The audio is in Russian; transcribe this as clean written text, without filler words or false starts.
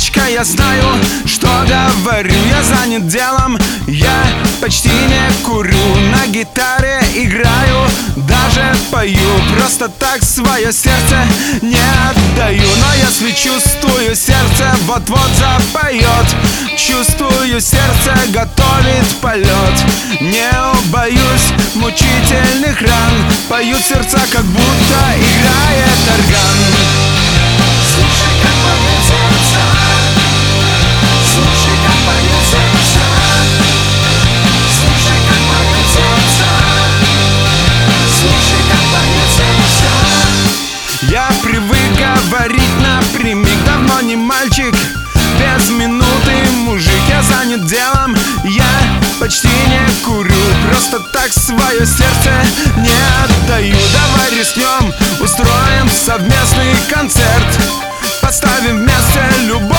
девочка, я знаю, что говорю. Я занят делом, я почти не курю. На гитаре играю, даже пою. Просто так свое сердце не отдаю. Но если чувствую, сердце вот-вот запоет. Чувствую, сердце готовит полет. Не боюсь мучительных ран. Поют сердца, как будто играет орган. Слушай, как поют сердца. Слушай, как поют сердца. Слушай, как поют сердца. Слушай, как поют сердца. Я привык говорить напрямик. Давно не мальчик, без минуты мужик. Я занят делом, я почти не курю. Просто так свое сердце не отдаю. Давай рискнем, устроим совместный концерт. Поставим вместе любовь